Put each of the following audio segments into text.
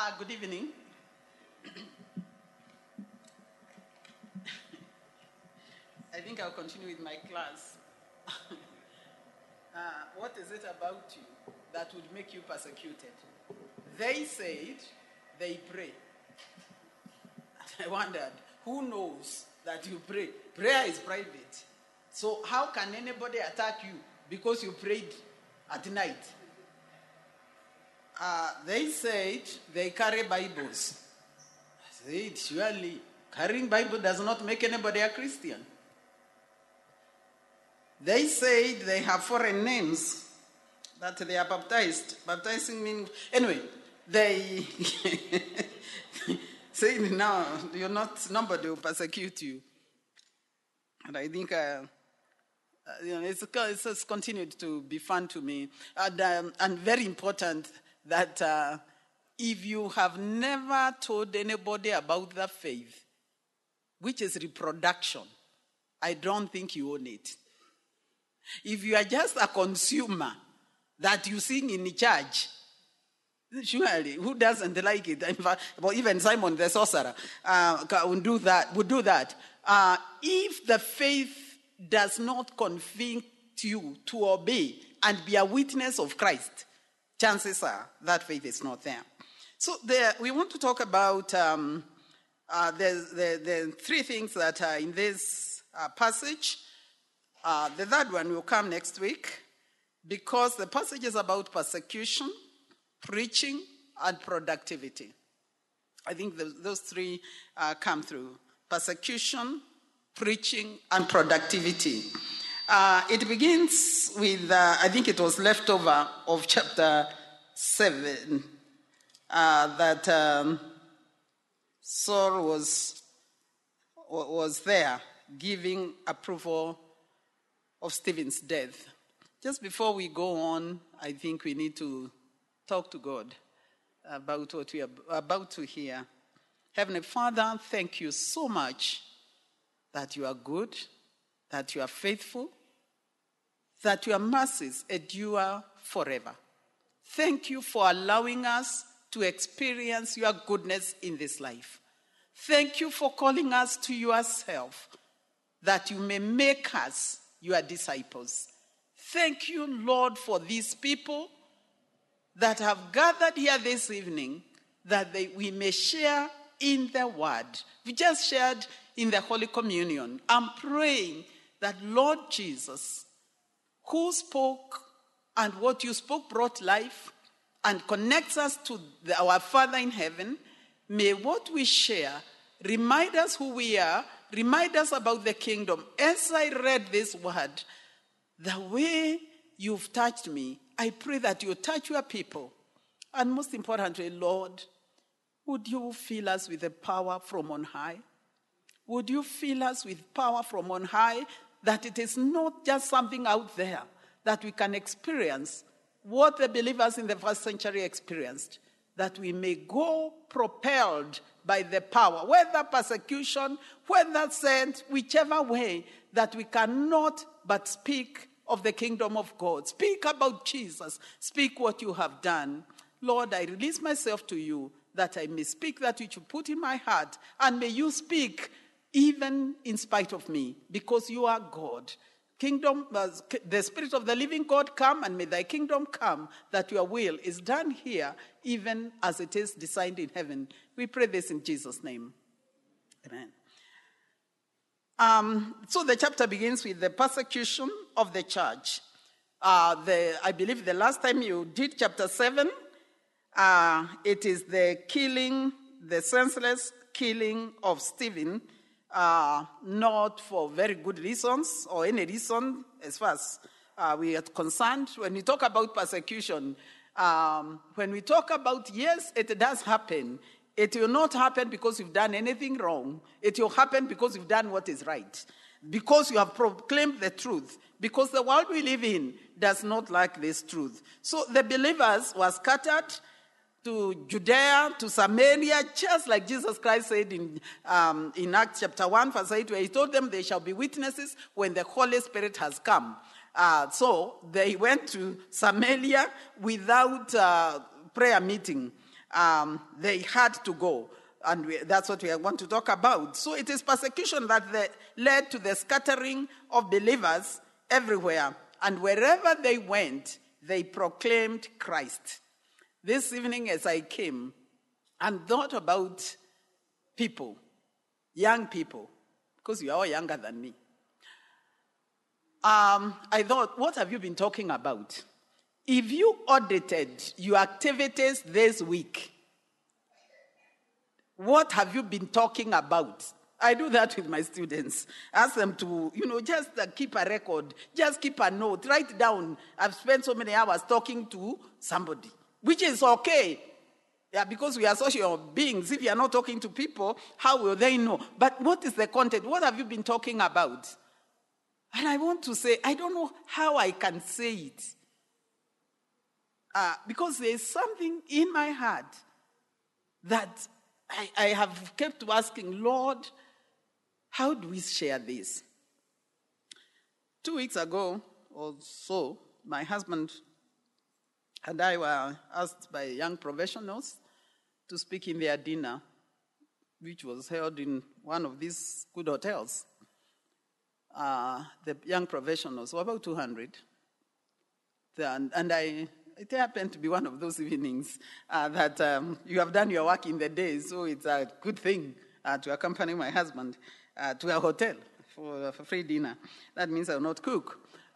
Good evening. I think I'll continue with my class. What is it about you that would make you persecuted? They said they pray. I wondered, who knows that you pray? Prayer is private. So how can anybody attack you because you prayed at night? They said they carry Bibles. I said, surely carrying Bible does not make anybody a Christian. They said they have foreign names, that they are baptized. Baptizing means... Anyway, they say now, nobody will persecute you. And I think it's continued to be fun to me. And very important that if you have never told anybody about the faith, which is reproduction, I don't think you own it. If you are just a consumer that you sing in church, surely, who doesn't like it? In fact, well, even Simon the sorcerer would do that. If the faith does not convict you to obey and be a witness of Christ, chances are that faith is not there. So we want to talk about the three things that are in this passage. The third one will come next week because the passage is about persecution, preaching, and productivity. I think those three come through. Persecution, preaching, and productivity. It begins with, I think it was leftover of chapter 7, that Saul was there giving approval of Stephen's death. Just before we go on, I think we need to talk to God about what we are about to hear. Heavenly Father, thank you so much that you are good, that you are faithful, that your mercies endure forever. Thank you for allowing us to experience your goodness in this life. Thank you for calling us to yourself, that you may make us your disciples. Thank you, Lord, for these people that have gathered here this evening, that we may share in the word. We just shared in the Holy Communion. I'm praying that, Lord Jesus, who spoke and what you spoke brought life and connects us to our Father in heaven, may what we share remind us who we are, remind us about the kingdom. As I read this word, the way you've touched me, I pray that you touch your people. And most importantly, Lord, would you fill us with the power from on high? Would you fill us with power from on high, that it is not just something out there, that we can experience what the believers in the first century experienced, that we may go propelled by the power, whether persecution, whether sent, whichever way, that we cannot but speak of the kingdom of God. Speak about Jesus. Speak what you have done. Lord, I release myself to you, that I may speak that which you put in my heart, and may you speak even in spite of me, because you are God. Kingdom, the Spirit of the living God, come, and may thy kingdom come, that your will is done here, even as it is designed in heaven. We pray this in Jesus' name. Amen. So the chapter begins with the persecution of the church. I believe the last time you did chapter 7, it is the killing, the senseless killing of Stephen, not for very good reasons or any reason as far as we are concerned. When we talk about persecution, when we talk about, yes, it does happen. It will not happen because you've done anything wrong. It will happen because you've done what is right. Because you have proclaimed the truth. Because the world we live in does not like this truth. So the believers were scattered to Judea, to Samaria, just like Jesus Christ said in Acts chapter 1, verse 8, where he told them they shall be witnesses when the Holy Spirit has come. So they went to Samaria without prayer meeting. they had to go. And that's what we want to talk about. So it is persecution that led to the scattering of believers everywhere. And wherever they went, they proclaimed Christ. This evening as I came and thought about people, young people, because you are all younger than me. I thought, what have you been talking about? If you audited your activities this week, what have you been talking about? I do that with my students. Ask them to, just keep a record. Just keep a note. Write down, I've spent so many hours talking to somebody, which is okay. Yeah, because we are social beings. If you are not talking to people, how will they know? But what is the content? What have you been talking about? And I want to say, I don't know how I can say it. Because there is something in my heart that I have kept asking, Lord, how do we share this? 2 weeks ago or so, my husband and I were asked by young professionals to speak in their dinner, which was held in one of these good hotels. The young professionals were about 200. It happened to be one of those evenings that you have done your work in the day, so it's a good thing to accompany my husband to a hotel for free dinner. That means I will not cook.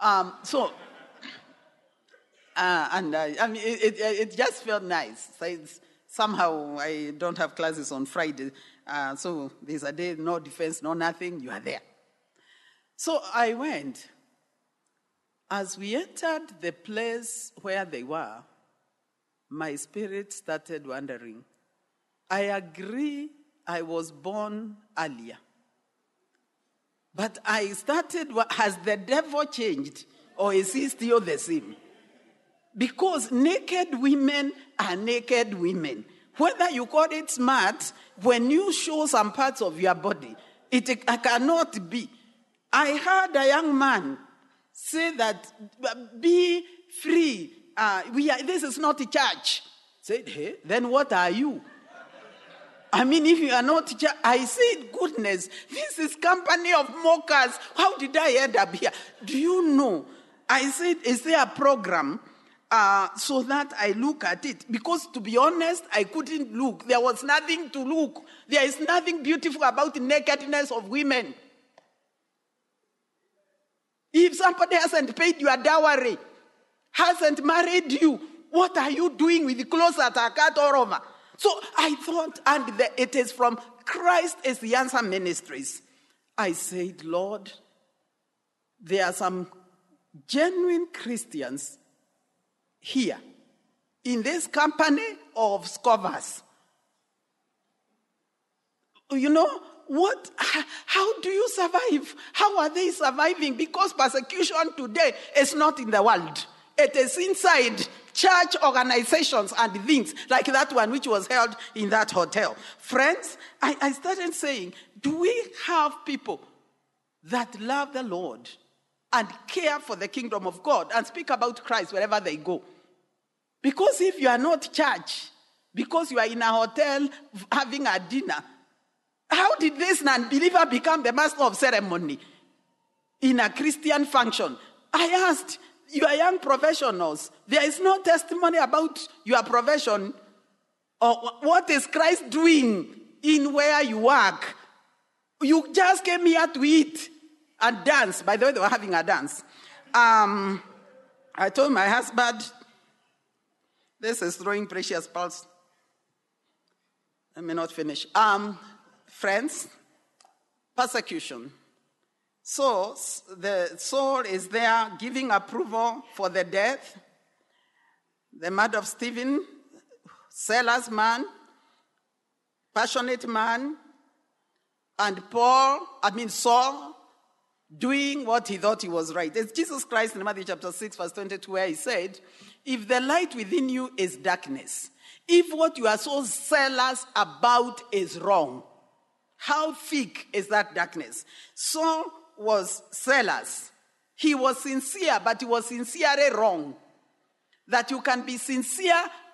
It just felt nice. So somehow I don't have classes on Friday, so there's a day, no defense, no nothing, you are there. So I went. As we entered the place where they were, my spirit started wandering. I agree I was born earlier. But I started, has the devil changed or is he still the same? Because naked women are naked women. Whether you call it smart, when you show some parts of your body, it cannot be. I heard a young man say that, be free. This is not a church. Said, hey, then what are you? I mean, if you are not church, I said, goodness, this is company of mockers. How did I end up here? Do you know? I said, is there a program so that I look at it? Because to be honest, I couldn't look. There was nothing to look. There is nothing beautiful about the nakedness of women. If somebody hasn't paid your dowry, hasn't married you, what are you doing with the clothes that are cut all over? So I thought, it is from Christ is the Answer Ministries. I said, Lord, there are some genuine Christians here in this company of scoffers. How do you survive? How are they surviving? Because persecution today is not in the world. It is inside church organizations and things like that one which was held in that hotel. Friends, I started saying, do we have people that love the Lord and care for the kingdom of God and speak about Christ wherever they go? Because if you are not church, because you are in a hotel having a dinner, how did this non-believer become the master of ceremony in a Christian function? I asked, you are young professionals. There is no testimony about your profession or what is Christ doing in where you work. You just came here to eat and dance. By the way, they were having a dance. I told my husband, this is throwing precious pearls. Let me not finish. Friends, persecution. So the soul is there giving approval for the death. The murder of Stephen, zealous man, passionate man, and Saul, doing what he thought he was right. It's Jesus Christ in Matthew chapter 6, verse 22, where he said, if the light within you is darkness, if what you are so zealous about is wrong, how thick is that darkness? Saul was zealous. He was sincere, but he was sincerely wrong. That you can be sincere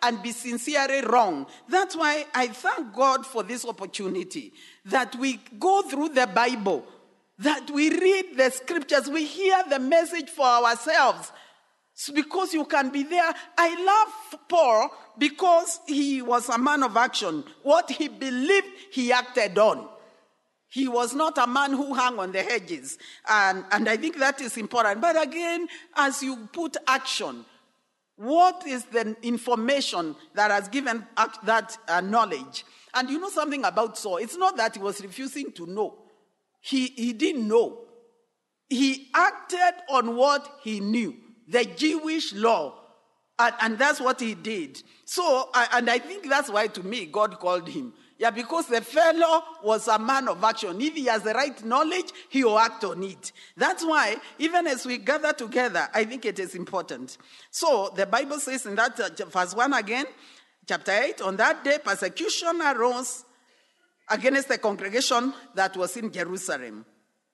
and be sincerely wrong. That's why I thank God for this opportunity, that we go through the Bible, that we read the scriptures, we hear the message for ourselves. So because you can be there. I love Paul because he was a man of action. What he believed, he acted on. He was not a man who hung on the hedges. And I think that is important. But again, as you put action, what is the information that has given that knowledge? And you know something about Saul? It's not that he was refusing to know. He didn't know. He acted on what he knew, the Jewish law. And that's what he did. So, and I think that's why, to me, God called him. Yeah, because the fellow was a man of action. If he has the right knowledge, he will act on it. That's why, even as we gather together, I think it is important. So, the Bible says in that verse 1 again, chapter 8, on that day, persecution arose against the congregation that was in Jerusalem.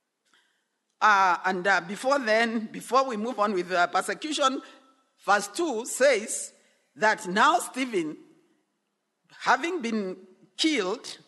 Before we move on with persecution, verse 2 says that now Stephen, having been killed,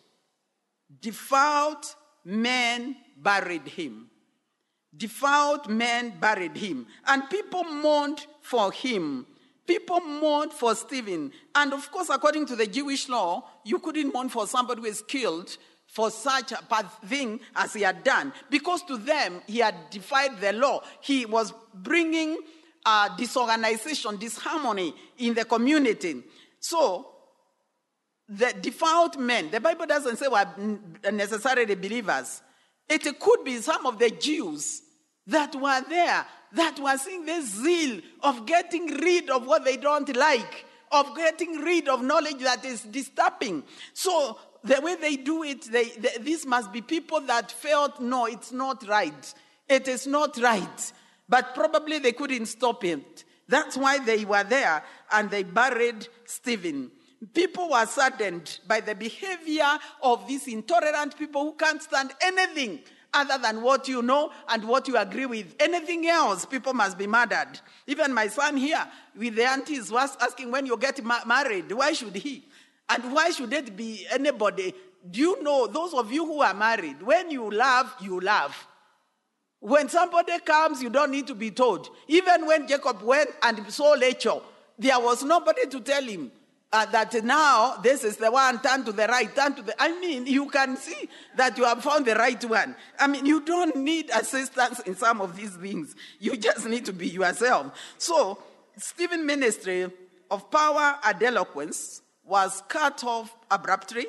devout men buried him. Devout men buried him. And people mourned for him. People mourned for Stephen. And of course, according to the Jewish law, you couldn't mourn for somebody who is killed for such a thing as he had done. Because to them, he had defied the law. He was bringing disorganization, disharmony in the community. So, the devout men, the Bible doesn't say were necessarily believers. It could be some of the Jews that were there, that were seeing the zeal of getting rid of what they don't like, of getting rid of knowledge that is disturbing. So the way they do it, these must be people that felt, no, it's not right. It is not right. But probably they couldn't stop it. That's why they were there and they buried Stephen. People were saddened by the behavior of these intolerant people who can't stand anything other than what you know and what you agree with. Anything else, people must be murdered. Even my son here, with the aunties, was asking, when you get married, why should he? And why should it be anybody? Do you know, those of you who are married, when you love, you love. When somebody comes, you don't need to be told. Even when Jacob went and saw Rachel, there was nobody to tell him that now this is the one, turn to the right, turn to the... I mean, you can see that you have found the right one. I mean, you don't need assistance in some of these things. You just need to be yourself. So, Stephen's ministry of power and eloquence was cut off abruptly.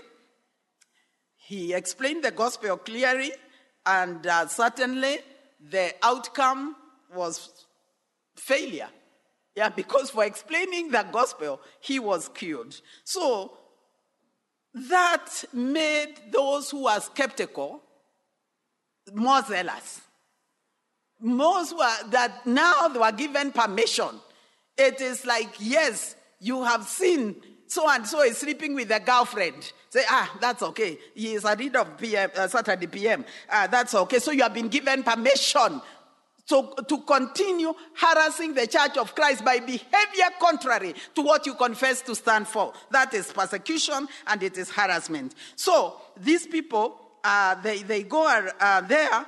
He explained the gospel clearly, and certainly the outcome was failure. Yeah, because for explaining the gospel, he was killed. So that made those who are skeptical more zealous. Most were that now they were given permission. It is like, yes, you have seen so and so is sleeping with a girlfriend. Say, that's okay. He is at the end of Saturday PM. That's okay. So you have been given permission to continue harassing the Church of Christ by behavior contrary to what you confess to stand for. That is persecution and it is harassment. So these people, they go there,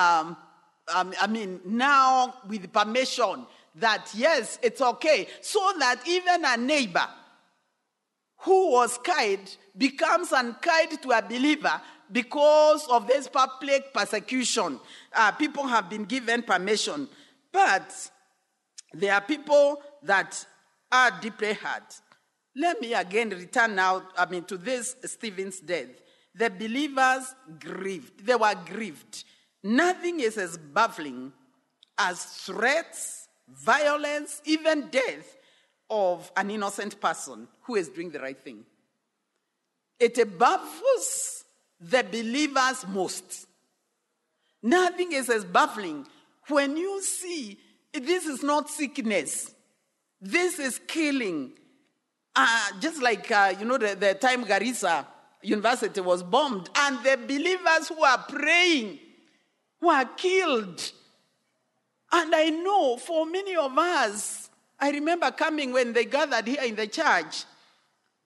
now with permission that yes, it's okay. So that even a neighbor who was kind becomes unkind to a believer because of this public persecution. People have been given permission. But there are people that are deeply hurt. Let me again return now, to this Stephen's death. The believers grieved. They were grieved. Nothing is as baffling as threats, violence, even death of an innocent person who is doing the right thing. It baffles the believers most. Nothing is as baffling when you see this is not sickness. This is killing. Just like, the time Garissa University was bombed and the believers who are praying were killed. And I know for many of us, I remember coming when they gathered here in the church,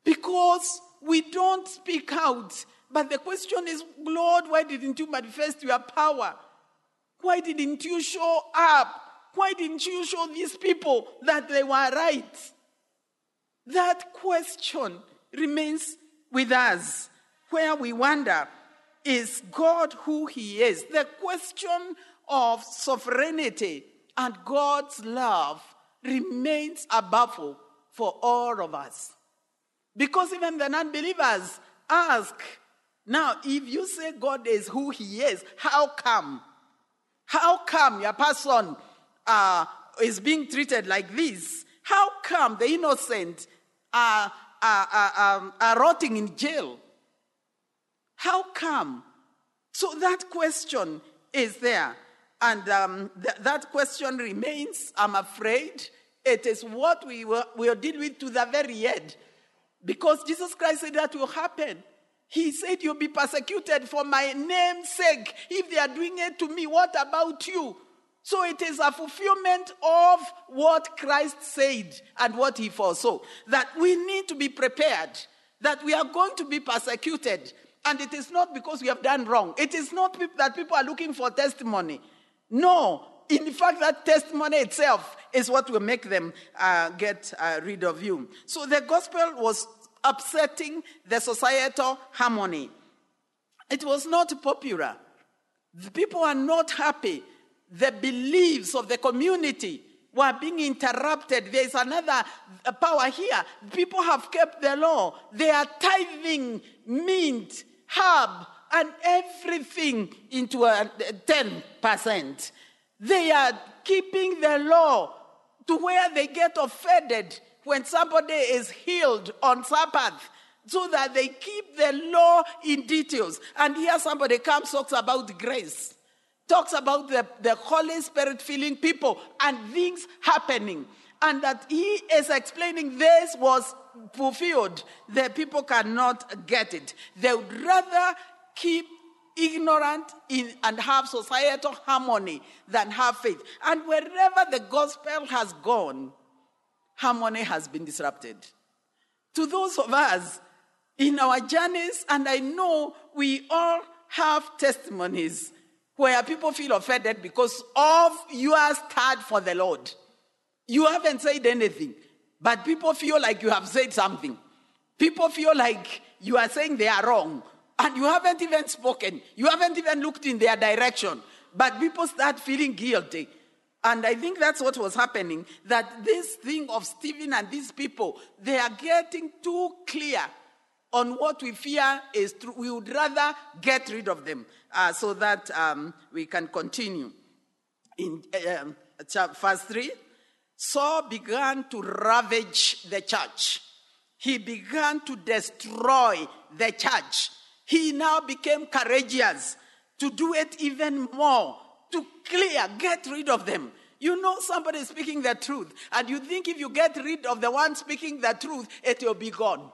because we don't speak out. But the question is, Lord, why didn't you manifest your power? Why didn't you show up? Why didn't you show these people that they were right? That question remains with us, where we wonder, is God who he is? The question of sovereignty and God's love remains above all for all of us. Because even the non-believers ask, now, if you say God is who he is, how come? How come your person is being treated like this? How come the innocent are rotting in jail? How come? So that question is there. And that question remains, I'm afraid. It is what we will deal with to the very end. Because Jesus Christ said that will happen. He said, you'll be persecuted for my name's sake. If they are doing it to me, what about you? So it is a fulfillment of what Christ said and what he foresaw. That we need to be prepared. That we are going to be persecuted. And it is not because we have done wrong. It is not that people are looking for testimony. No. In fact, that testimony itself is what will make them get rid of you. So the gospel was upsetting the societal harmony. It was not popular. The people are not happy. The beliefs of the community were being interrupted. There is another power here. People have kept the law. They are tithing mint, herb, and everything into a 10%. They are keeping the law to where they get offended when somebody is healed on Sabbath, so that they keep the law in details. And here somebody comes, talks about grace, talks about the Holy Spirit filling people and things happening. And that he is explaining this was fulfilled. The people cannot get it. They would rather keep ignorant and have societal harmony than have faith. And wherever the gospel has gone, harmony has been disrupted. To those of us in our journeys, and I know we all have testimonies where people feel offended because of your stand for the Lord. You haven't said anything, but people feel like you have said something. People feel like you are saying they are wrong, and you haven't even spoken. You haven't even looked in their direction, but people start feeling guilty. And I think that's what was happening, that this thing of Stephen and these people, they are getting too clear on what we fear is true. We would rather get rid of them so that we can continue. In verse 3, Saul began to ravage the church. He began to destroy the church. He now became courageous to do it even more, to get rid of them. You know somebody is speaking the truth, and you think if you get rid of the one speaking the truth, it will be gone.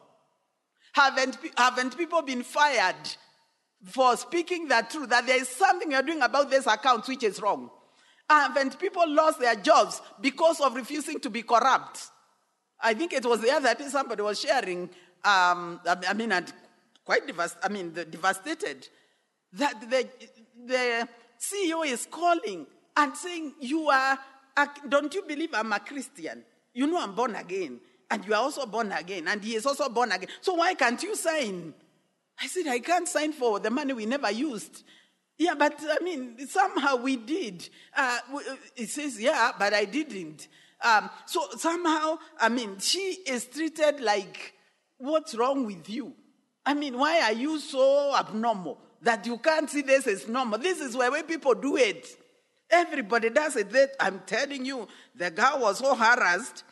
Haven't people been fired for speaking the truth, that there is something you're doing about this account which is wrong? Haven't people lost their jobs because of refusing to be corrupt? I think it was the other day somebody was sharing, devastated, that the CEO is calling and saying, don't you believe I'm a Christian? You know I'm born again. And you are also born again. And he is also born again. So why can't you sign? I said, I can't sign for the money we never used. Yeah, but somehow we did. It says, yeah, but I didn't. So somehow, she is treated like, what's wrong with you? Why are you so abnormal that you can't see this as normal? This is where people do it. Everybody does it. I'm telling you, the girl was so harassed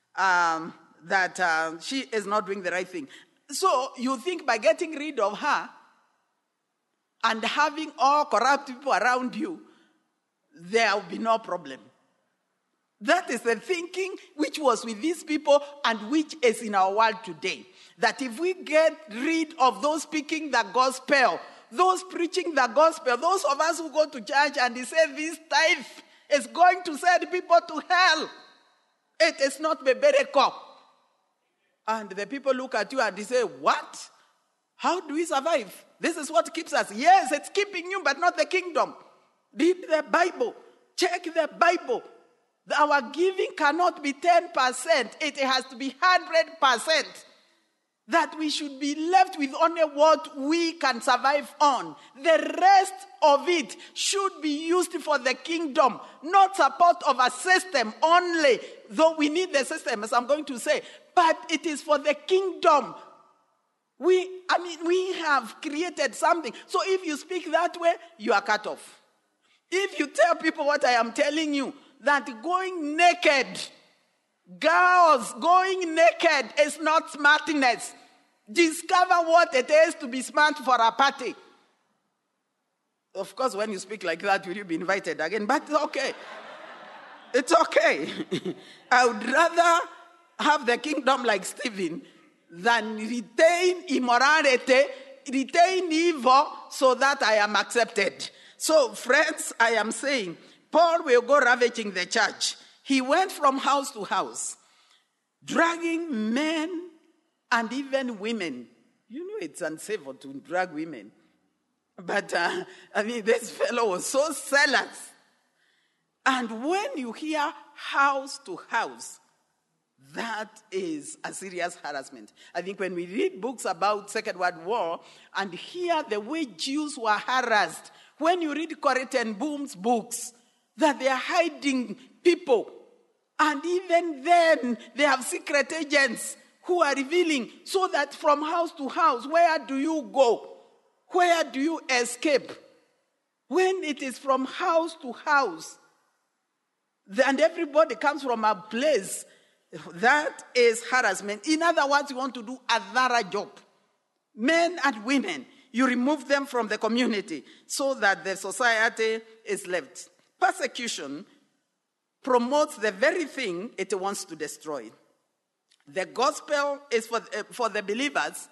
that she is not doing the right thing. So you think by getting rid of her and having all corrupt people around you, there will be no problem. That is the thinking which was with these people and which is in our world today. That if we get rid of those speaking the gospel, those preaching the gospel, those of us who go to church and they say this tithe is going to send people to hell, it is not the miracle. And the people look at you and they say, what? How do we survive? This is what keeps us. Yes, it's keeping you, but not the kingdom. Read the Bible. Check the Bible. Our giving cannot be 10%. It has to be 100%. That we should be left with only what we can survive on. The rest of it should be used for the kingdom, not support of a system only, though we need the system, as I'm going to say, but it is for the kingdom. We have created something. So if you speak that way, you are cut off. If you tell people what I am telling you, that going naked, girls going naked is not smartness. Discover what it is to be smart for a party. Of course, when you speak like that, will you be invited again? But it's okay. It's okay. I would rather have the kingdom like Stephen than retain immorality, retain evil so that I am accepted. So, friends, I am saying, Paul will go ravaging the church. He went from house to house, dragging men and even women. You know it's unsafe to drag women. But, this fellow was so zealous. And when you hear house to house, that is a serious harassment. I think when we read books about Second World War and hear the way Jews were harassed, when you read Corrie ten Boom's books, that they are hiding people. And even then, they have secret agents who are revealing, so that from house to house, where do you go? Where do you escape? When it is from house to house, and everybody comes from a place, that is harassment. In other words, you want to do a thorough job. Men and women, you remove them from the community so that the society is left. Persecution promotes the very thing it wants to destroy. The gospel is for the believers.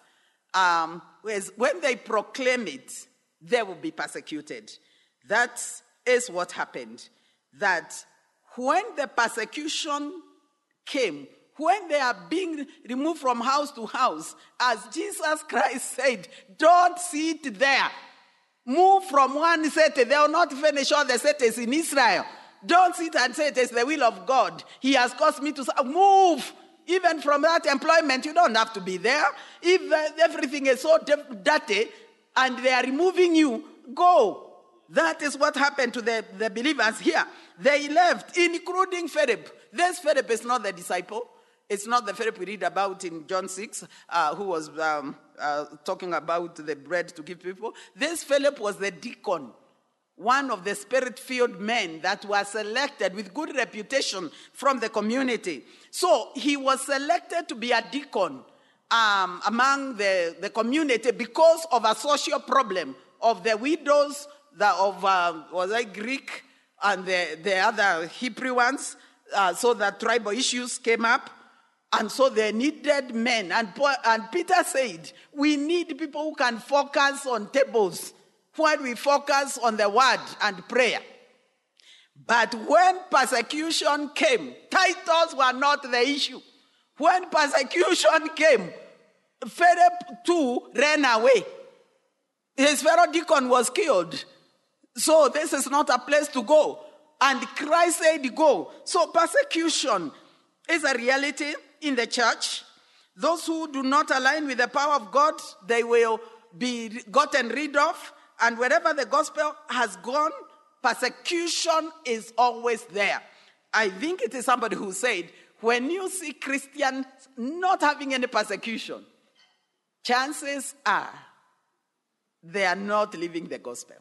When they proclaim it, they will be persecuted. That is what happened. That when the persecution came, when they are being removed from house to house, as Jesus Christ said, don't sit there. Move from one city. They will not finish all the cities in Israel. Don't sit and say it is the will of God. He has caused me to move. Even from that employment, you don't have to be there. If everything is so dirty and they are removing you, go. That is what happened to the believers here. They left, including Philip. This Philip is not the disciple. It's not the Philip we read about in John 6, who was talking about the bread to give people. This Philip was the deacon, one of the spirit-filled men that was selected with good reputation from the community. So he was selected to be a deacon among the community because of a social problem of the widows was I Greek and the other Hebrew ones. So that tribal issues came up. And so they needed men. And Peter said, we need people who can focus on tables while we focus on the word and prayer. But when persecution came, titles were not the issue. When persecution came, Philip too ran away. His fellow deacon was killed. So this is not a place to go. And Christ said go. So persecution is a reality in the church. Those who do not align with the power of God, they will be gotten rid of. And wherever the gospel has gone, persecution is always there. I think it is somebody who said, when you see Christians not having any persecution, chances are they are not living the gospel.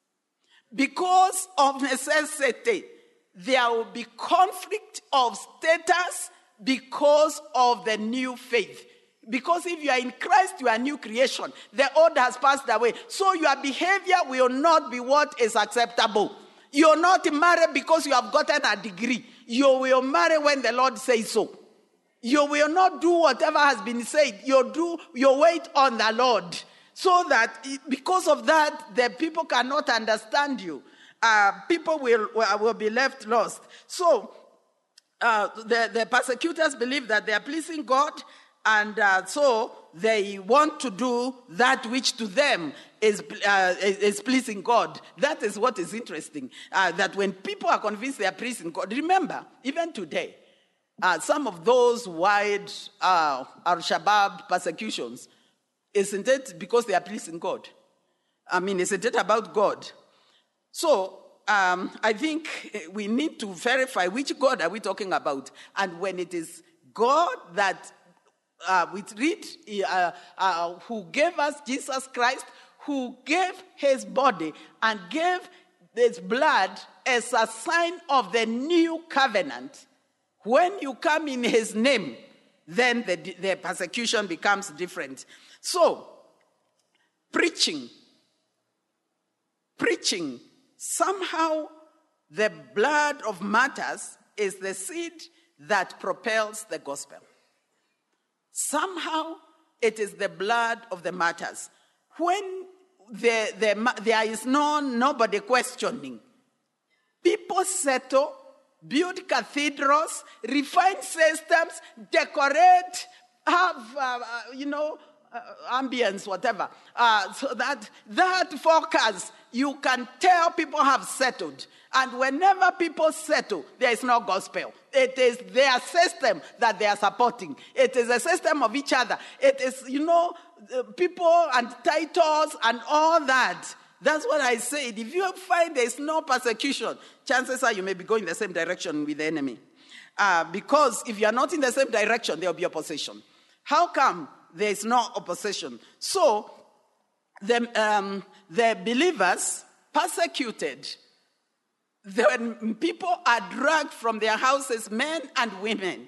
Because of necessity, there will be conflict of status because of the new faith. Because if you are in Christ, you are a new creation. The old has passed away. So your behavior will not be what is acceptable. You're not married because you have gotten a degree. You will marry when the Lord says so. You will not do whatever has been said. You wait on the Lord. So that because of that, the people cannot understand you. People will be left lost. So the persecutors believe that they are pleasing God And so they want to do that which to them is pleasing God. That is what is interesting. That when people are convinced they are pleasing God, remember, even today, some of those wide Al-Shabaab persecutions, isn't it because they are pleasing God? I mean, isn't it about God? So I think we need to verify which God are we talking about. And when it is God that we read, who gave us Jesus Christ, who gave his body and gave his blood as a sign of the new covenant, when you come in his name, then the persecution becomes different. So, preaching, somehow the blood of martyrs is the seed that propels the gospel. Somehow it is the blood of the martyrs. When there is nobody questioning, people settle, build cathedrals, refine systems, decorate, have, ambience, whatever. So that focus, you can tell people have settled. And whenever people settle, there is no gospel. It is their system that they are supporting. It is a system of each other. It is, people and titles and all that. That's what I said. If you find there is no persecution, chances are you may be going the same direction with the enemy. Because if you are not in the same direction, there will be opposition. How come there is no opposition? So, the believers persecuted. When people are dragged from their houses, men and women,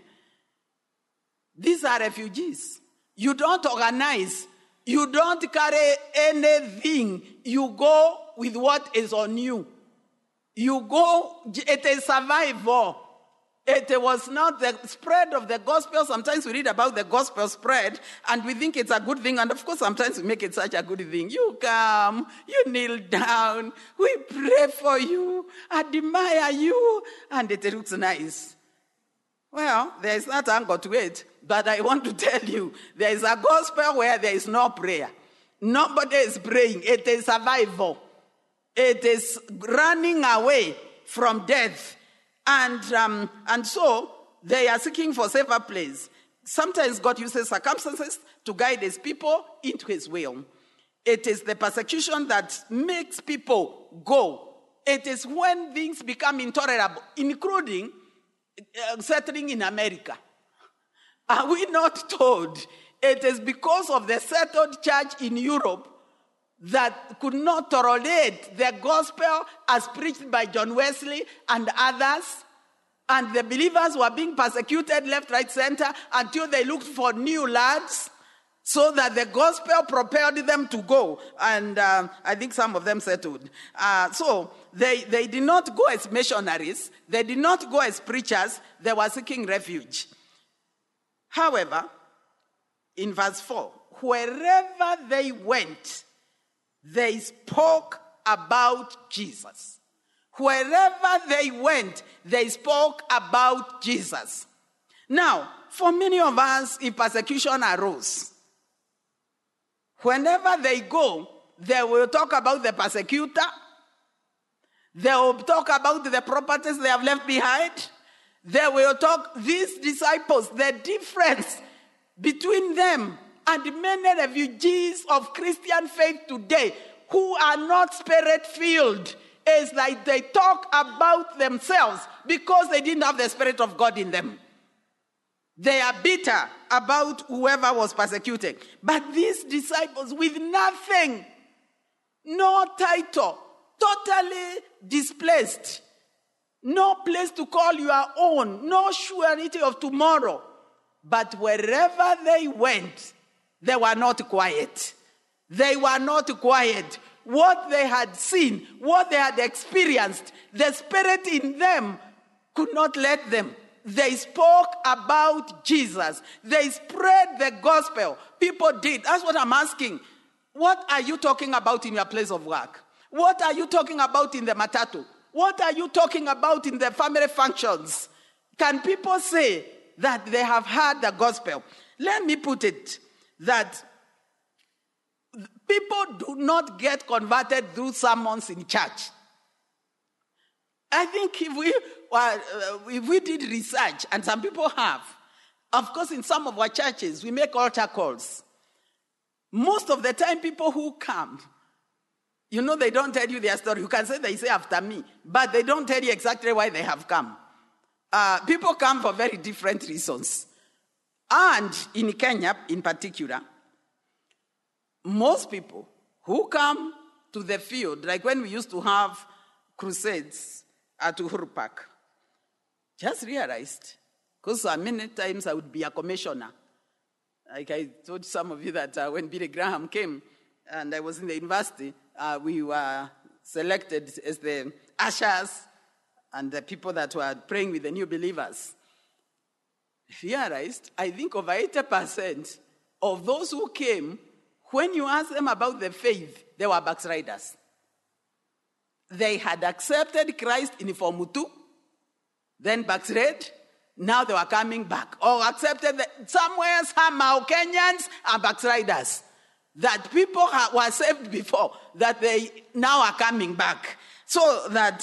these are refugees. You don't organize. You don't carry anything. You go with what is on you. You go, it is survival. It was not the spread of the gospel. Sometimes we read about the gospel spread and we think it's a good thing. And of course, sometimes we make it such a good thing. You come, you kneel down, we pray for you, admire you, and it looks nice. Well, there is that angle to it. But I want to tell you, there is a gospel where there is no prayer. Nobody is praying. It is survival. It is running away from death. And so they are seeking for safer place. Sometimes God uses circumstances to guide his people into his will. It is the persecution that makes people go. It is when things become intolerable, including settling in America. Are we not told it is because of the settled church in Europe that could not tolerate the gospel as preached by John Wesley and others, and the believers were being persecuted left, right, center until they looked for new lands so that the gospel propelled them to go. And I think some of them settled. So they did not go as missionaries. They did not go as preachers. They were seeking refuge. However, in verse 4, wherever they went, they spoke about Jesus. Wherever they went, they spoke about Jesus. Now, for many of us, if persecution arose, whenever they go, they will talk about the persecutor. They will talk about the properties they have left behind. They will talk, these disciples, the difference between them and many refugees of Christian faith today who are not spirit-filled is like they talk about themselves because they didn't have the Spirit of God in them. They are bitter about whoever was persecuted. But these disciples with nothing, no title, totally displaced, no place to call your own, no surety of tomorrow. But wherever they went, they were not quiet. They were not quiet. What they had seen, what they had experienced, the Spirit in them could not let them. They spoke about Jesus. They spread the gospel. People did. That's what I'm asking. What are you talking about in your place of work? What are you talking about in the matatu? What are you talking about in the family functions? Can people say, that they have heard the gospel. Let me put it that people do not get converted through sermons in church. I think if we did research, and some people have, of course in some of our churches, we make altar calls. Most of the time people who come, they don't tell you their story. You can say they say after me, but they don't tell you exactly why they have come. People come for very different reasons. And in Kenya in particular, most people who come to the field, like when we used to have crusades at Uhuru Park, just realized, because many times I would be a commissioner. Like I told some of you that when Billy Graham came and I was in the university, we were selected as the ushers and the people that were praying with the new believers. Realized, I think over 80% of those who came, when you ask them about the faith, they were backsliders. They had accepted Christ in Form 2, then backslid. Now they were coming back. Or accepted somewhere, somehow Kenyans are backsliders. That people were saved before, that they now are coming back. So that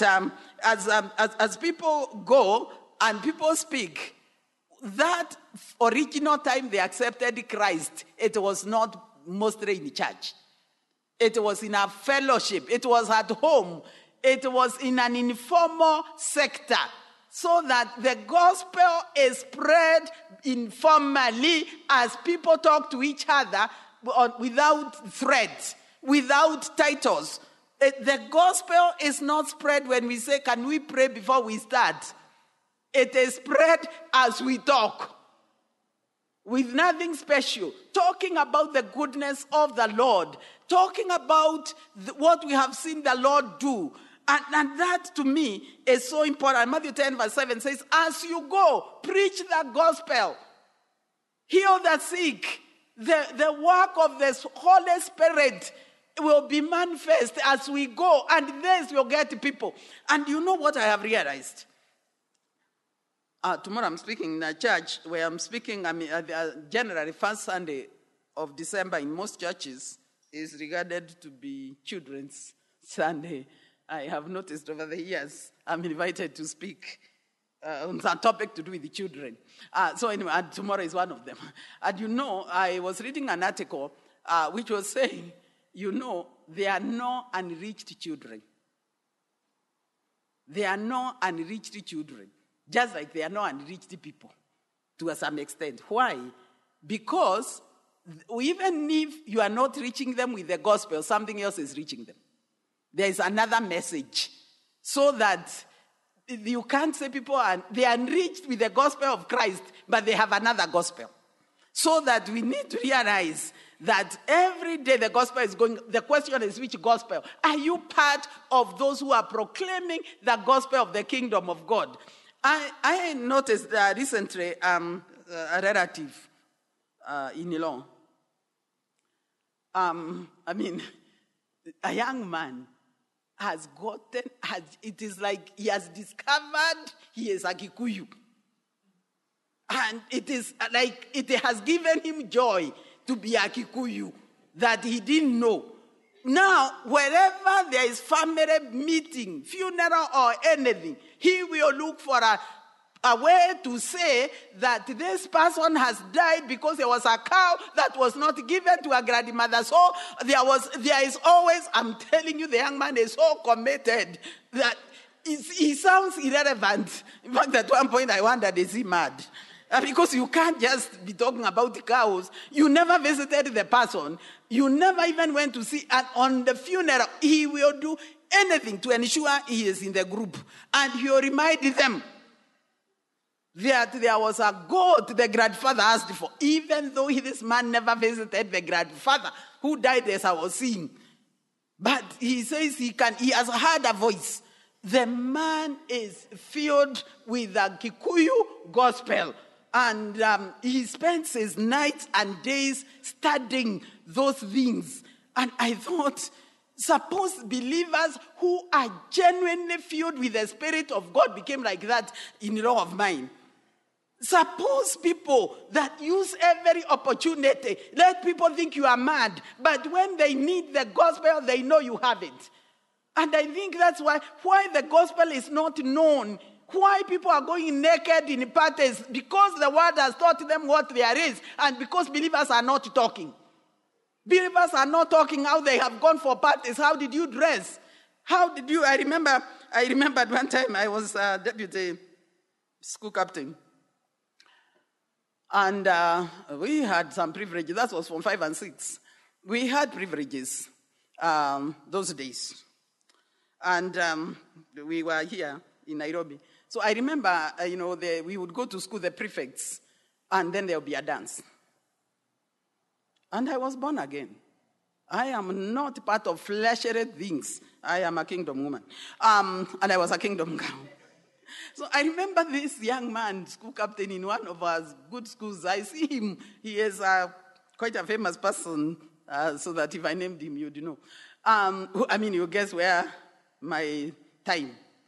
as people go and people speak, that original time they accepted Christ, it was not mostly in church. It was in a fellowship. It was at home. It was in an informal sector. So that the gospel is spread informally as people talk to each other without threats, without titles. The gospel is not spread when we say, can we pray before we start? It is spread as we talk, with nothing special, talking about the goodness of the Lord, talking about what we have seen the Lord do. And that to me is so important. Matthew 10 verse 7 says, as you go, preach the gospel, heal the sick. The work of the Holy Spirit will be manifest as we go, and this will get people. And you know what I have realized? Tomorrow I'm speaking in a church where I'm speaking, generally first Sunday of December in most churches is regarded to be Children's Sunday. I have noticed over the years, I'm invited to speak on a topic to do with the children. So anyway, tomorrow is one of them. And I was reading an article which was saying, there are no unreached children. There are no unreached children, just like there are no unreached people to some extent. Why? Because even if you are not reaching them with the gospel, something else is reaching them. There is another message. So that you can't say they are enriched with the gospel of Christ, but they have another gospel. So that we need to realize that every day the gospel is going. The question is, which gospel? Are you part of those who are proclaiming the gospel of the kingdom of God? I noticed recently a relative in Elon. A young man it is like he has discovered he is a Kikuyu. And it is like it has given him joy to be a Kikuyu that he didn't know. Now, wherever there is family meeting, funeral or anything, he will look for a way to say that this person has died because there was a cow that was not given to a grandmother. So there is always, I'm telling you, the young man is so committed that he sounds irrelevant. In fact, at one point I wondered, is he mad? Because you can't just be talking about the cows. You never visited the person. You never even went to see. And on the funeral, he will do anything to ensure he is in the group. And he will remind them that there was a goat the grandfather asked for, even though this man never visited the grandfather who died as I was seeing. But he says he has heard a voice. The man is filled with the Kikuyu gospel. And he spends his nights and days studying those things. And I thought, suppose believers who are genuinely filled with the Spirit of God became like that in law of mine. Suppose people that use every opportunity, let people think you are mad, but when they need the gospel, they know you have it. And I think that's why the gospel is not known, why people are going naked in parties, because the word has taught them what there is, and because believers are not talking. Believers are not talking how they have gone for parties. How did you dress? How did you? I remembered one time I was a deputy school captain. And we had some privileges. That was from 5 and 6. We had privileges those days. And we were here in Nairobi. So I remember, we would go to school, the prefects, and then there would be a dance. And I was born again. I am not part of fleshly things. I am a kingdom woman. And I was a kingdom girl. So I remember this young man, school captain in one of our good schools. I see him. He is quite a famous person, so that if I named him, you'd know. You guess where my time.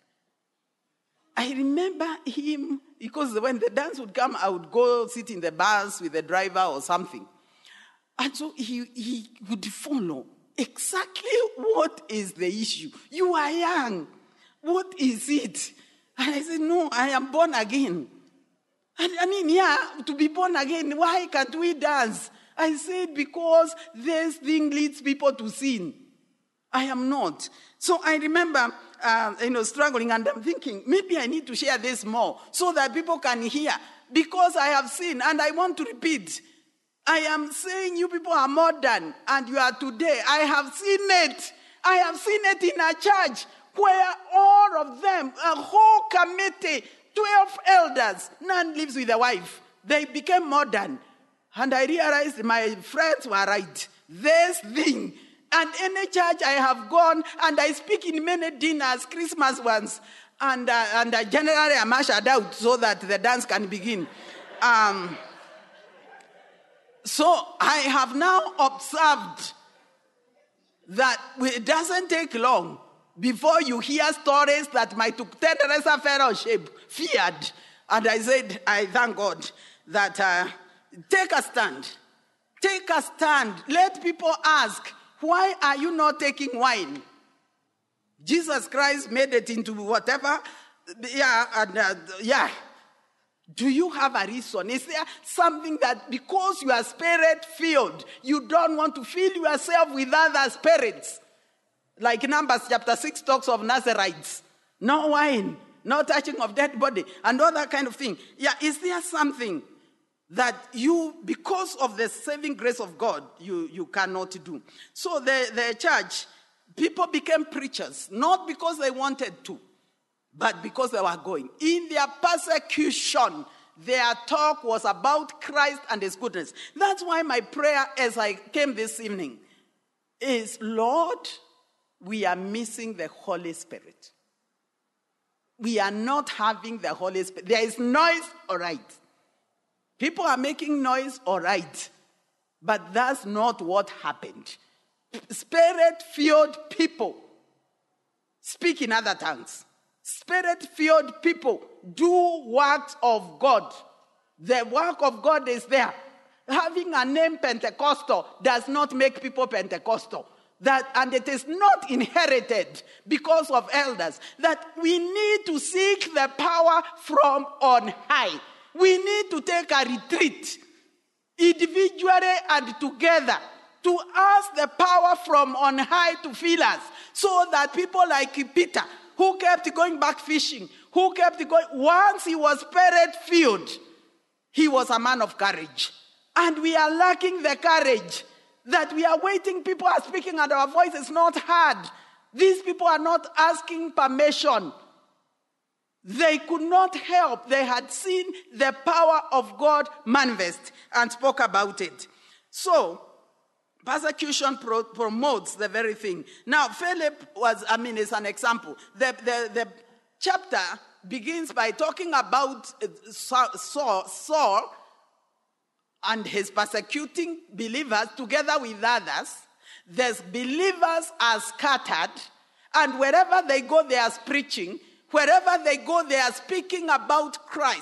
I remember him because when the dance would come, I would go sit in the bus with the driver or something. And so he would follow exactly what is the issue. You are young. What is it? And I said, no, I am born again. And to be born again, why can't we dance? I said, because this thing leads people to sin. I am not. So I remember, struggling, and I'm thinking, maybe I need to share this more so that people can hear. Because I have seen, and I want to repeat, I am saying you people are modern, and you are today. I have seen it. I have seen it in a church where all of them, a whole committee, 12 elders, none lives with a wife. They became modern. And I realized my friends were right. This thing. And any church I have gone, and I speak in many dinners, Christmas ones, and generally I'm ushered out so that the dance can begin. So I have now observed that it doesn't take long before you hear stories that my Teresa Fellowship feared. And I said, I thank God that take a stand. Take a stand. Let people ask, why are you not taking wine? Jesus Christ made it into whatever. Do you have a reason? Is there something that because you are spirit-filled, you don't want to fill yourself with other spirits? Like Numbers chapter 6 talks of Nazarites. No wine, no touching of dead body, and all that kind of thing. Is there something that you, because of the saving grace of God, you cannot do? So the church, people became preachers, not because they wanted to, but because they were going. In their persecution, their talk was about Christ and his goodness. That's why my prayer as I came this evening is, Lord, we are missing the Holy Spirit. We are not having the Holy Spirit. There is noise, all right. People are making noise, all right. But that's not what happened. Spirit-filled people speak in other tongues. Spirit-filled people do works of God. The work of God is there. Having a name Pentecostal does not make people Pentecostal. And it is not inherited because of elders. That we need to seek the power from on high. We need to take a retreat individually and together to ask the power from on high to fill us, so that people like Peter, who kept going back fishing, who kept going, once he was spirit-filled, he was a man of courage. And we are lacking the courage that we are waiting. People are speaking and our voice is not heard. These people are not asking permission. They could not help. They had seen the power of God manifest and spoke about it. So, persecution promotes the very thing. Now, Philip is an example. The chapter begins by talking about Saul and his persecuting believers together with others. The believers are scattered, and wherever they go, they are preaching. Wherever they go, they are speaking about Christ.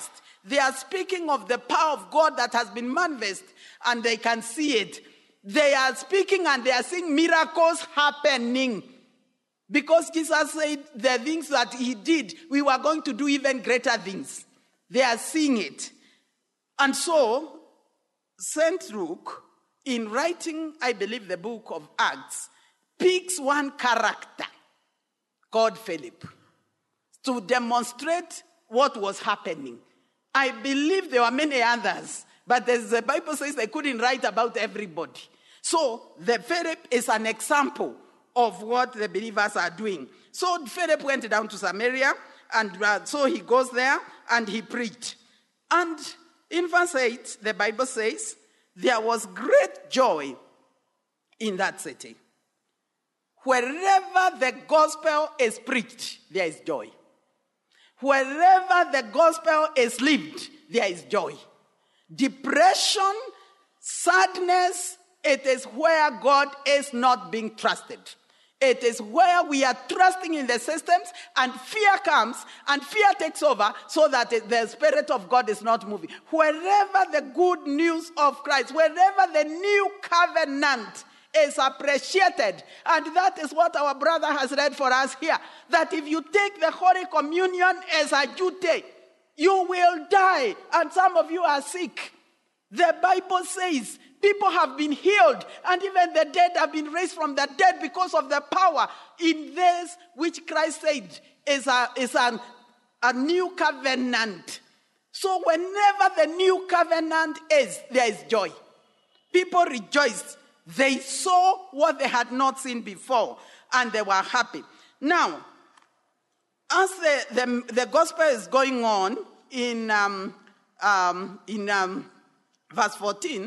They are speaking of the power of God that has been manifest, and they can see it. They are speaking and they are seeing miracles happening. Because Jesus said the things that he did, we were going to do even greater things. They are seeing it. And so, St. Luke, in writing, I believe, the book of Acts, picks one character called Philip to demonstrate what was happening. I believe there were many others, but as the Bible says, they couldn't write about everybody. So, the Philip is an example of what the believers are doing. So, Philip went down to Samaria, and so he goes there, and he preached. And in verse 8, the Bible says, there was great joy in that city. Wherever the gospel is preached, there is joy. Wherever the gospel is lived, there is joy. Depression, sadness, it is where God is not being trusted. It is where we are trusting in the systems, and fear comes and fear takes over so that the Spirit of God is not moving. Wherever the good news of Christ, wherever the new covenant is appreciated, and that is what our brother has read for us here, that if you take the Holy Communion as a duty, you will die, and some of you are sick. The Bible says people have been healed, and even the dead have been raised from the dead because of the power in this which Christ said is a new covenant. So whenever the new covenant is, there is joy. People rejoiced. They saw what they had not seen before, and they were happy. Now, as the gospel is going on in verse 14,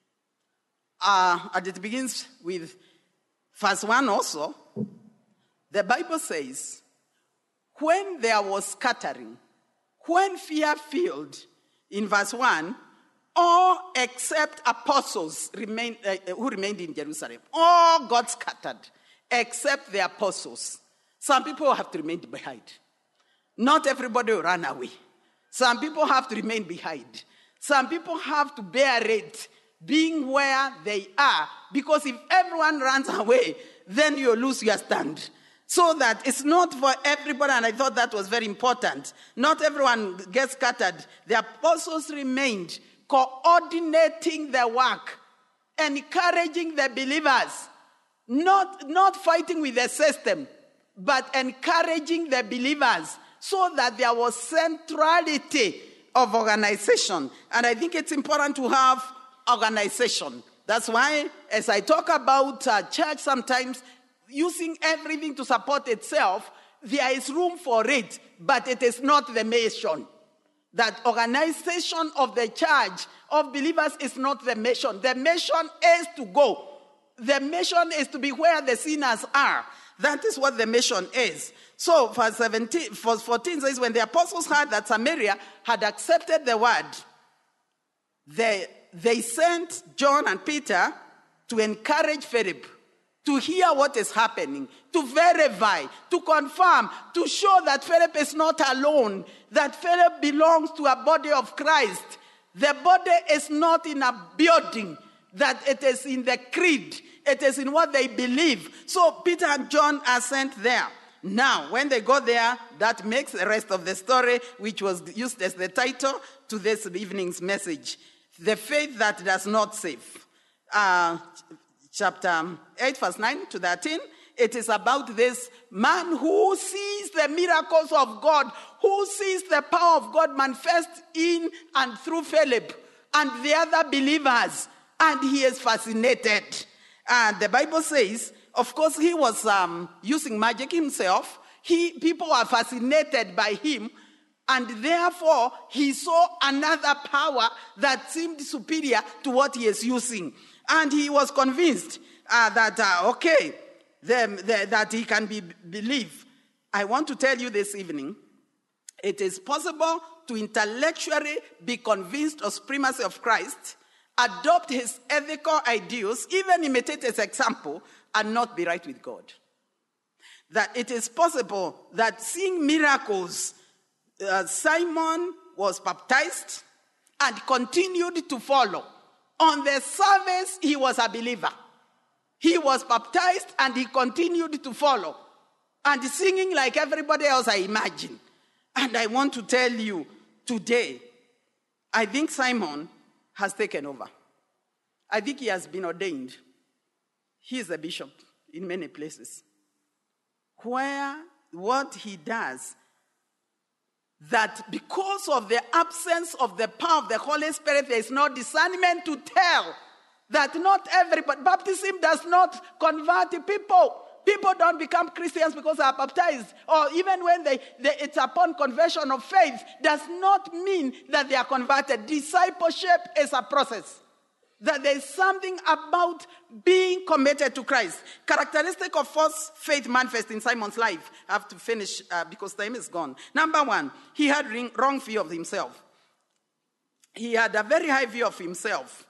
and it begins with verse 1 also, the Bible says, when there was scattering, when fear filled, in verse 1, all except apostles who remained in Jerusalem. All got scattered except the apostles. Some people have to remain behind. Not everybody will run away. Some people have to remain behind. Some people have to bear it, being where they are. Because if everyone runs away, then you lose your stand. So that it's not for everybody, and I thought that was very important. Not everyone gets scattered. The apostles remained, coordinating the work, encouraging the believers, not fighting with the system, but encouraging the believers so that there was centrality of organization. And I think it's important to have organization. That's why, as I talk about church sometimes, using everything to support itself, there is room for it, but it is not the mission. That organization of the church of believers is not the mission. The mission is to go. The mission is to be where the sinners are. That is what the mission is. So verse 14 says, when the apostles heard that Samaria had accepted the word, they sent John and Peter to encourage Philip, to hear what is happening, to verify, to confirm, to show that Philip is not alone, that Philip belongs to a body of Christ. The body is not in a building, that it is in the creed, it is in what they believe. So Peter and John are sent there. Now, when they go there, that makes the rest of the story, which was used as the title to this evening's message, The Faith That Does Not Save. Chapter 8, verse 9 to 13, it is about this man who sees the miracles of God, who sees the power of God manifest in and through Philip and the other believers, and he is fascinated. And the Bible says, of course, he was using magic himself. People are fascinated by him, and therefore he saw another power that seemed superior to what he is using. And he was convinced that he can be believed. I want to tell you this evening, it is possible to intellectually be convinced of supremacy of Christ, adopt his ethical ideals, even imitate his example, and not be right with God. That it is possible that seeing miracles, Simon was baptized and continued to follow. On the surface, he was a believer. He was baptized and he continued to follow. And singing like everybody else, I imagine. And I want to tell you today, I think Simon has taken over. I think he has been ordained. He is a bishop in many places. Where what he does, that because of the absence of the power of the Holy Spirit, there is no discernment to tell that not everybody, baptism does not convert people. People don't become Christians because they are baptized, or even when it's upon conversion of faith, does not mean that they are converted. Discipleship is a process. That there is something about being committed to Christ. Characteristic of false faith manifest in Simon's life. I have to finish because time is gone. Number one, he had wrong view of himself. He had a very high view of himself,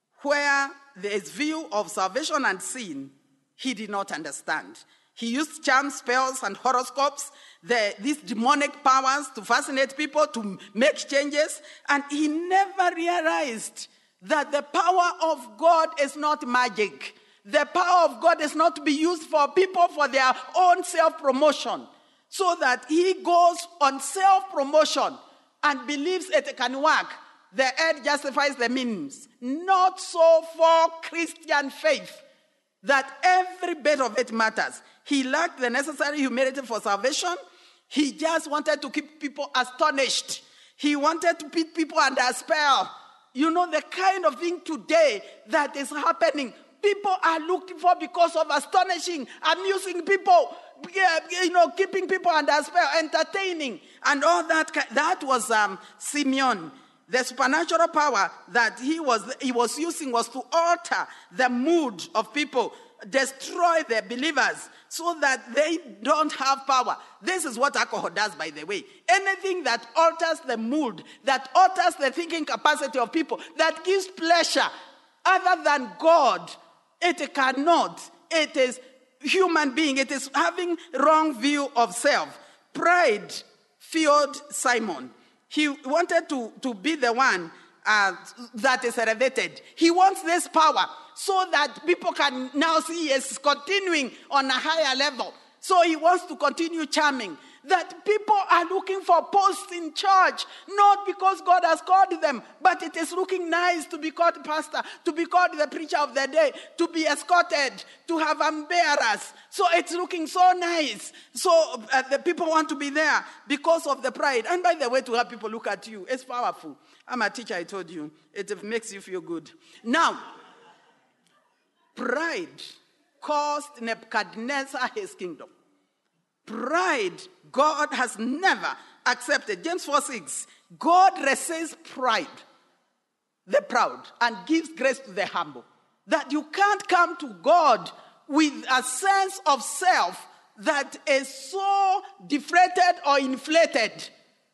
where there is view of salvation and sin he did not understand. He used charms, spells, and horoscopes, these demonic powers to fascinate people, to make changes, and he never realized that the power of God is not magic. The power of God is not to be used for people for their own self-promotion. So that he goes on self-promotion and believes it can work. The end justifies the means. Not so for Christian faith, that every bit of it matters. He lacked the necessary humility for salvation. He just wanted to keep people astonished. He wanted to put people under a spell. You know, the kind of thing today that is happening, people are looking for because of astonishing, amusing people, keeping people under a spell, entertaining, and all that. That was Simeon. The supernatural power that he was using was to alter the mood of people, destroy the believers so that they don't have power. This is what alcohol does, by the way. Anything that alters the mood, that alters the thinking capacity of people, that gives pleasure other than God, it cannot. It is human being. It is having wrong view of self. Pride fueled Simon. He wanted to be the one that is elevated. He wants this power so that people can now see he is continuing on a higher level. So he wants to continue charming. That people are looking for posts in church, not because God has called them, but it is looking nice to be called pastor, to be called the preacher of the day, to be escorted, to have bearers. So it's looking so nice. So the people want to be there because of the pride. And by the way, to have people look at you, it's powerful. I'm a teacher, I told you. It makes you feel good. Now, pride cost Nebuchadnezzar his kingdom. Pride, God has never accepted. James 4:6, God resists pride, the proud, and gives grace to the humble. That you can't come to God with a sense of self that is so deflated or inflated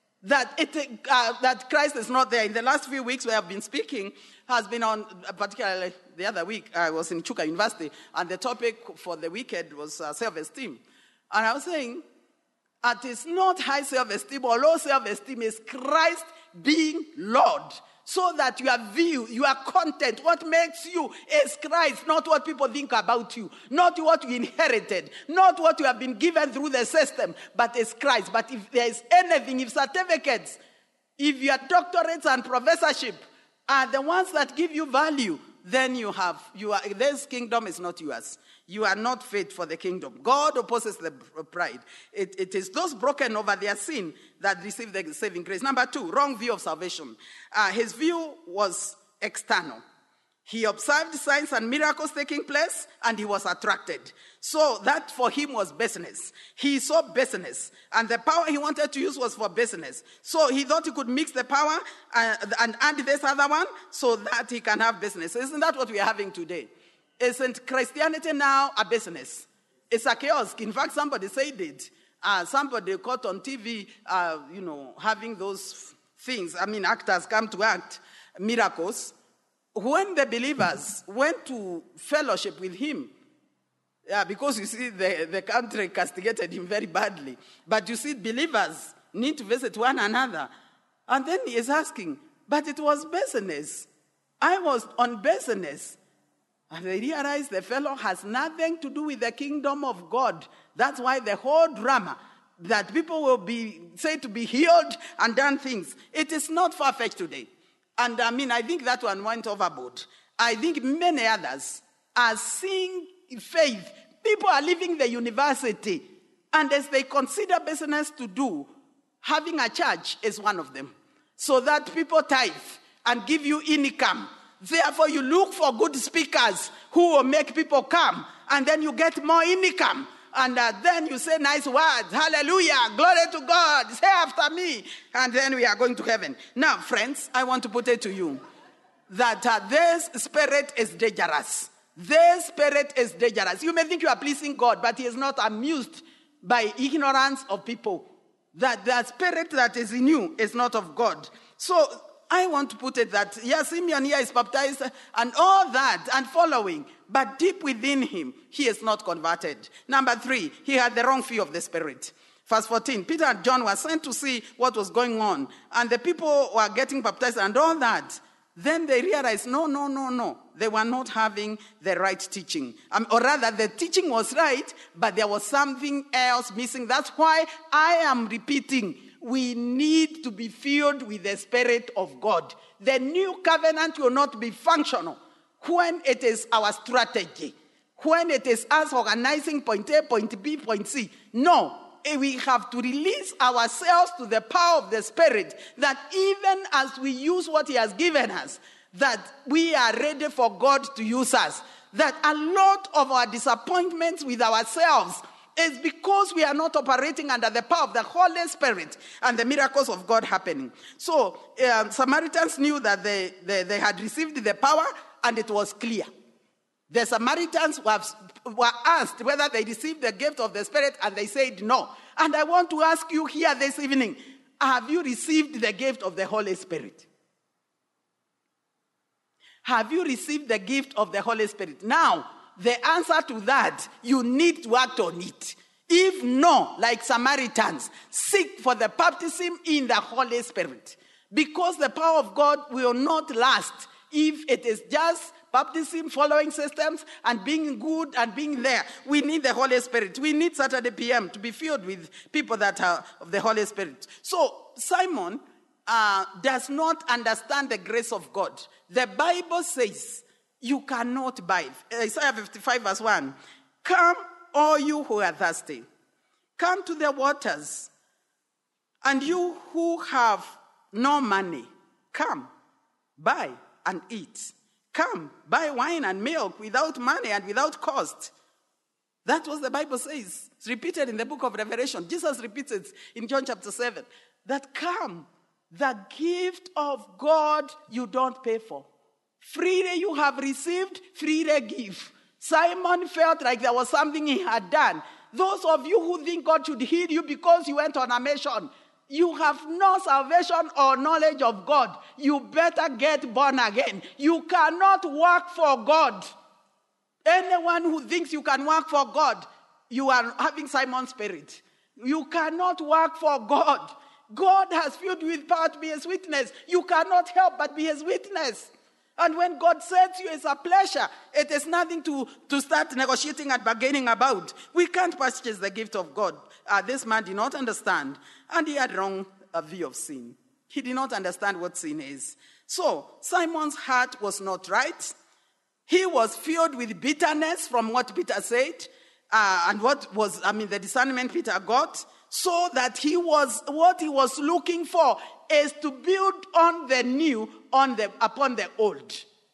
that Christ is not there. In the last few weeks we have been speaking has been on, particularly the other week, I was in Chuka University, and the topic for the weekend was self-esteem. And I was saying, it is not high self-esteem or low self-esteem, is Christ being Lord. So that your view, your content, what makes you is Christ, not what people think about you, not what you inherited, not what you have been given through the system, but it's Christ. But if there is anything, if certificates, if your doctorates and professorship are the ones that give you value, then this kingdom is not yours. You are not fit for the kingdom. God opposes the pride. It is those broken over their sin that receive the saving grace. Number 2, wrong view of salvation. His view was external. He observed signs and miracles taking place, and he was attracted. So that for him was business. He saw business, and the power he wanted to use was for business. So he thought he could mix the power and add this other one so that he can have business. Isn't that what we are having today? Isn't Christianity now a business? It's a kiosk. In fact, somebody said it. Somebody caught on TV, having those things. Actors come to act miracles. When the believers went to fellowship with him, because you see, the country castigated him very badly. But you see, believers need to visit one another. And then he is asking, but it was business. I was on business. And they realize the fellow has nothing to do with the kingdom of God. That's why the whole drama that people will be said to be healed and done things. It is not far-fetched today. And I think that one went overboard. I think many others are seeing faith. People are leaving the university. And as they consider business to do, having a church is one of them. So that people tithe and give you income. Therefore, you look for good speakers who will make people come. And then you get more income. And then you say nice words. Hallelujah. Glory to God. Say after me. And then we are going to heaven. Now, friends, I want to put it to you that this spirit is dangerous. This spirit is dangerous. You may think you are pleasing God, but he is not amused by ignorance of people. That the spirit that is in you is not of God. So I want to put it that, yes, Simeon here is baptized and all that and following, but deep within him, he is not converted. Number 3, he had the wrong view of the Spirit. Verse 14, Peter and John were sent to see what was going on, and the people were getting baptized and all that. Then they realized, no. They were not having the right teaching. Or rather, the teaching was right, but there was something else missing. That's why I am repeating, we need to be filled with the Spirit of God. The new covenant will not be functional when it is our strategy, when it is us organizing point A, point B, point C. No, we have to release ourselves to the power of the Spirit, that even as we use what he has given us, that we are ready for God to use us. That a lot of our disappointments with ourselves is because we are not operating under the power of the Holy Spirit and the miracles of God happening. So Samaritans knew that they had received the power, and it was clear. The Samaritans were asked whether they received the gift of the Spirit, and they said no. And I want to ask you here this evening, have you received the gift of the Holy Spirit? Have you received the gift of the Holy Spirit? Now, the answer to that, you need to act on it. If no, like Samaritans, seek for the baptism in the Holy Spirit. Because the power of God will not last if it is just baptism, following systems, and being good and being there. We need the Holy Spirit. We need Saturday PM to be filled with people that are of the Holy Spirit. So Simon does not understand the grace of God. The Bible says, you cannot buy. Isaiah 55 verse 1. Come, all you who are thirsty. Come to the waters. And you who have no money, come, buy and eat. Come, buy wine and milk without money and without cost. That's what the Bible says. It's repeated in the book of Revelation. Jesus repeats it in John chapter 7. That come, the gift of God you don't pay for. Freely you have received, freely give. Simon felt like there was something he had done. Those of you who think God should heal you because you went on a mission, you have no salvation or knowledge of God. You better get born again. You cannot work for God. Anyone who thinks you can work for God, you are having Simon's spirit. You cannot work for God. God has filled you with power to be his witness. You cannot help but be his witness. And when God sets you, it's a pleasure. It is nothing to start negotiating and bargaining about. We can't purchase the gift of God. This man did not understand, and he had wrong view of sin. He did not understand what sin is. So Simon's heart was not right. He was filled with bitterness from what Peter said, and what was, the discernment Peter got, so that what he was looking for is to build on the new upon the old.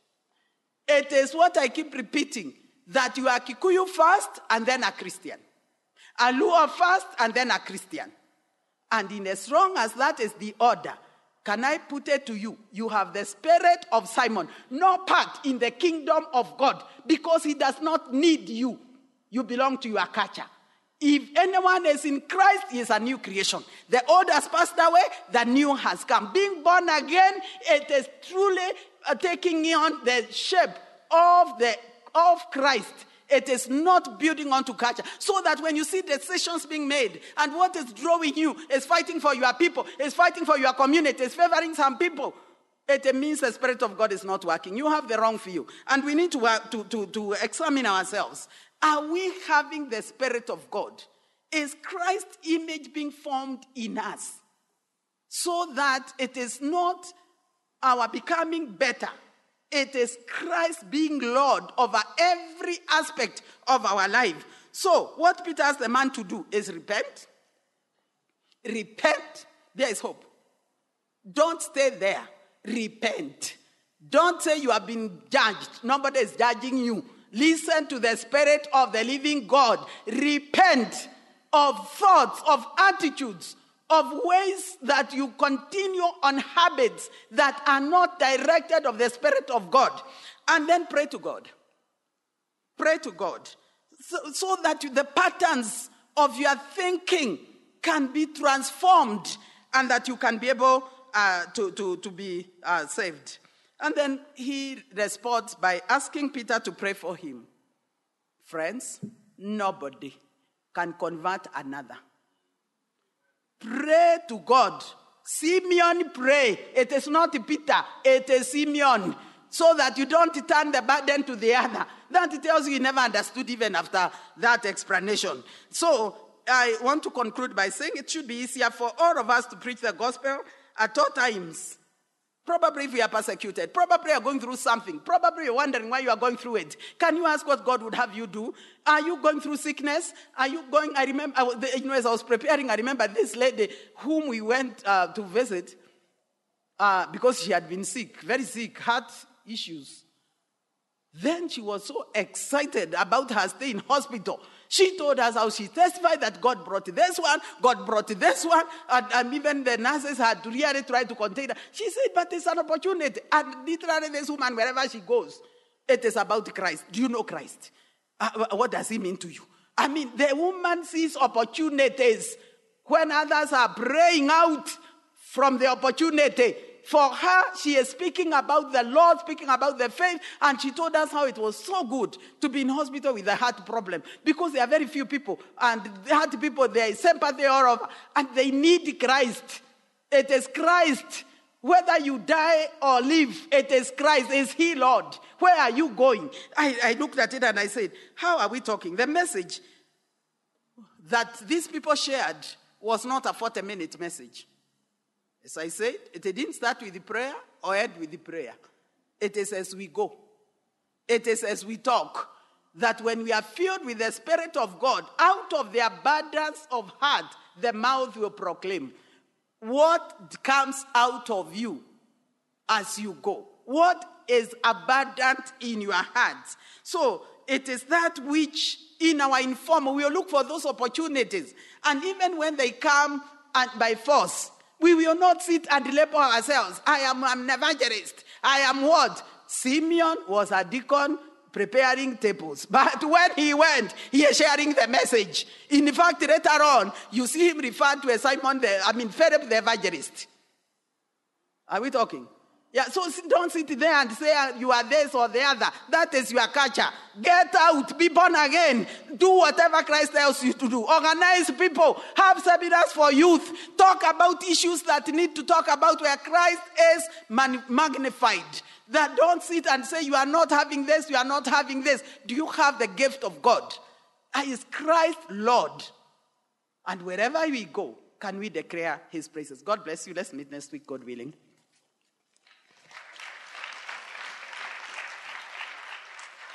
It is what I keep repeating, that you are Kikuyu first and then a Christian. A Luo first and then a Christian. And in as long as that is the order, can I put it to you, you have the spirit of Simon, no part in the kingdom of God, because he does not need you. You belong to your culture. If anyone is in Christ, he is a new creation. The old has passed away, the new has come. Being born again, it is truly taking on the shape of Christ. It is not building onto culture. So that when you see decisions being made, and what is drawing you is fighting for your people, is fighting for your community, is favoring some people, it means the Spirit of God is not working. You have the wrong view. And we need to examine ourselves. Are we having the Spirit of God? Is Christ's image being formed in us? So that it is not our becoming better. It is Christ being Lord over every aspect of our life. So what Peter asked the man to do is repent. Repent. There is hope. Don't stay there. Repent. Don't say you have been judged. Nobody is judging you. Listen to the Spirit of the living God. Repent of thoughts, of attitudes, of ways that you continue on habits that are not directed of the Spirit of God. And then pray to God. Pray to God. So that the patterns of your thinking can be transformed and that you can be able to be saved. And then he responds by asking Peter to pray for him. Friends, nobody can convert another. Pray to God. Simeon pray. It is not Peter, it is Simeon. So that you don't turn the burden to the other. That tells you never understood even after that explanation. So I want to conclude by saying it should be easier for all of us to preach the gospel at all times. Probably if we are persecuted, probably you are going through something, probably you're wondering why you are going through it. Can you ask what God would have you do? Are you going through sickness? Are you going, I remember, as I was preparing, I remember this lady whom we went to visit because she had been sick, very sick, heart issues. Then she was so excited about her stay in hospital. She told us how she testified that God brought this one, God brought this one, and even the nurses had really tried to contain her. She said, but it's an opportunity. And literally this woman, wherever she goes, it is about Christ. Do you know Christ? What does he mean to you? I mean, the woman sees opportunities when others are praying out from the opportunity. For her, she is speaking about the Lord, speaking about the faith, and she told us how it was so good to be in hospital with a heart problem because there are very few people, and the heart people, there is sympathy all over, and they need Christ. It is Christ. Whether you die or live, it is Christ. Is he Lord? Where are you going? I looked at it and I said, how are we talking? The message that these people shared was not a 40-minute message. As I said, it didn't start with the prayer or end with the prayer. It is as we go. It is as we talk. That when we are filled with the Spirit of God, out of the abundance of heart, the mouth will proclaim. What comes out of you as you go? What is abundant in your hearts? So it is that which in our informal, we will look for those opportunities. And even when they come by force, we will not sit and label ourselves. I'm an evangelist. I am what? Simeon was a deacon preparing tables. But when he went, he is sharing the message. In fact, later on, you see him referred to as Philip the evangelist. Are we talking? Yeah, so don't sit there and say you are this or the other. That is your culture. Get out, be born again. Do whatever Christ tells you to do. Organize people. Have seminars for youth. Talk about issues that need to talk about where Christ is magnified. That don't sit and say you are not having this, you are not having this. Do you have the gift of God? Is Christ Lord? And wherever we go, can we declare his praises? God bless you. Let's meet next week, God willing.